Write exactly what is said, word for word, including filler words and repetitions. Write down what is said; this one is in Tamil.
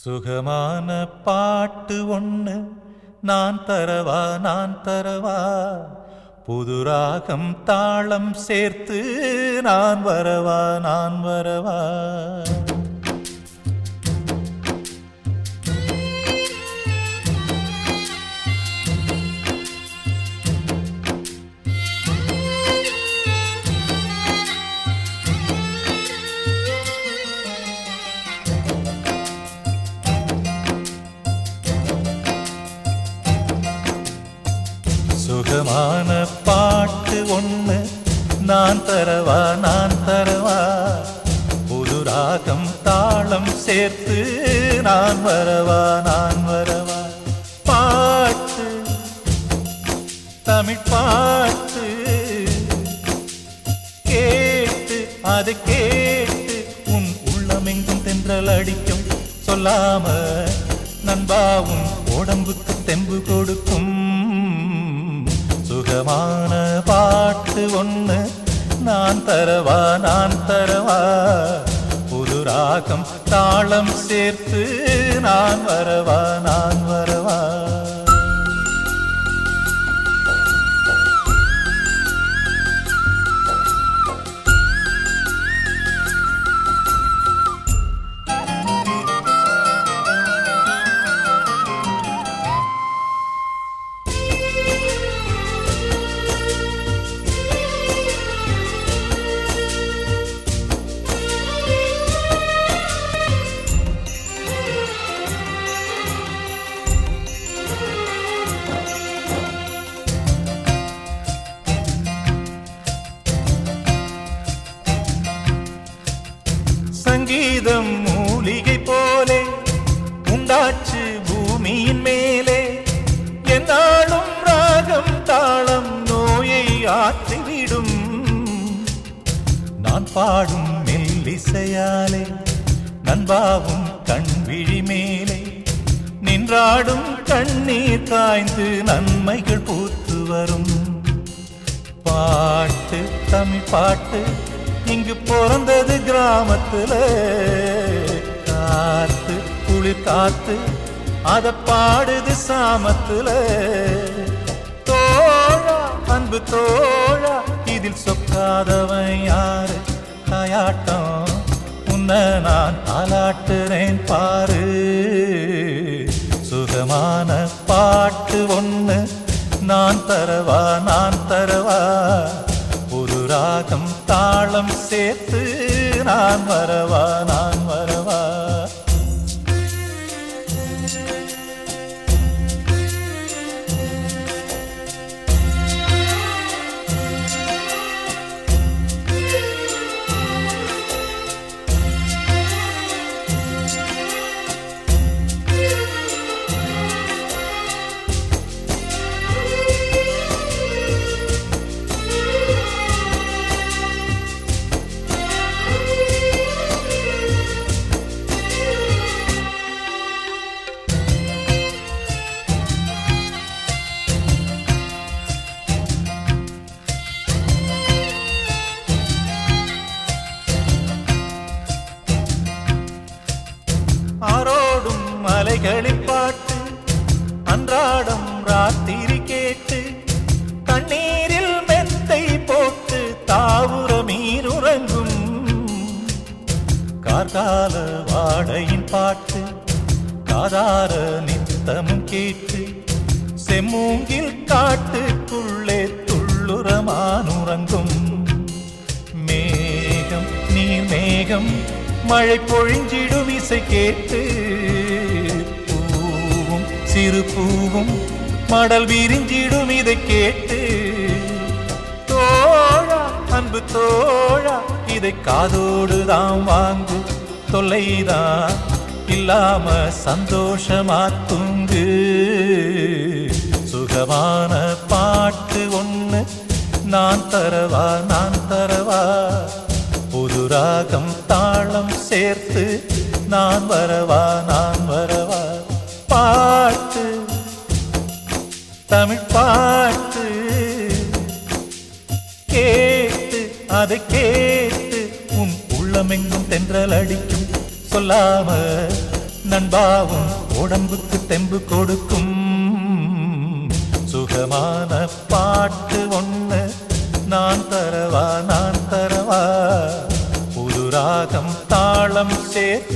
சுகமான பாட்டு ஒண்ணு நான் தரவா நான் தரவா புது ராகம் தாளம் சேர்த்து நான் வரவா நான் வரவா சுகமான பாட்டு ஒண்ணு நான் தரவா நான் தரவா புது ராகம் தாளம் சேர்த்து நான் வரவா நான் வரவா பாட்டு தமிழ் பாட்டு கேட்டு அதை கேட்டு உன் உள்ளமெங்கும் தென்றல் அடிக்கும் சொல்லாம நண்பாவும் உடம்புக்கு தெம்பு கொடுக்கும் சுகமான பாட்டு ஒண்ணு நான் தரவா நான் தரவா புது ராகம் தாளம் சேர்த்து நான் வரவா நான் வரவா சங்கீதம் மூலிகை போலே உண்டாச்சு பூமியின் மேலே என்னாலும் ராகம் தாளம் நோயை ஆற்றிவிடும் நான் பாடும் மெல்லிசையாலே நண்பாவும் கண்விழி மேலே நின்றாடும் கண்ணீர் காய்ந்து நன்மைகள் பூத்து வரும் பாட்டு தமிழ் பாட்டு இங்கு பிறந்தது கிராமத்துல காத்து குளிர் காத்து அத பாடுது சாமத்துல தோழா அன்பு தோழா இதில் சொக்காதவன் யாரு தாயாட்டம் உன்னை நான் தாலாட்டுறேன் பாரு சுகமான பாட்டு ஒண்ணு நான் தரவா நான் தரவா புது ராகம் தாளம் சேர்த்து நான் வரவா நான் வரவா ஆரோடும் மலைகளில் பாட்டு அன்றாடம் ராத்திரி கேட்டு தண்ணீரில் மெத்தை போட்டு தாவுர மீன் உறங்கும் கார்கால வாடையின் பாட்டு காதார நித்தமும் கேட்டு செம்மூங்கில் காட்டுக்குள்ளே துள்ளுரமான் உறங்கும் மேகம் நீர் மேகம் மழை பொழிஞ்சிடும் இசை கேட்டு பூவும் சிறு பூவும் மடல் விரிஞ்சிடும் இதை கேட்டு தோழா அன்பு தோழா இதை காதோடு தான் வாங்கு தொல்லைதான் இல்லாம சந்தோஷமா தூங்கு சுகமான பாட்டு ஒண்ணு நான் தரவா நான் தரவா புது ராகம் தாளம் சேர்த்து நான் வரவா நான் வரவா பாட்டு தமிழ் பாட்டு கேட்டு அதை கேட்டு உன் உள்ளமெங்கும் தென்றல் அடிக்கும் சொல்லாம நண்பாவும் உடம்புக்கு தெம்பு கொடுக்கும் சுகமான பாட்டு ஒண்ணு நான் தரவா நான் தரவா புது ராகம் தாளம் சேர்த்து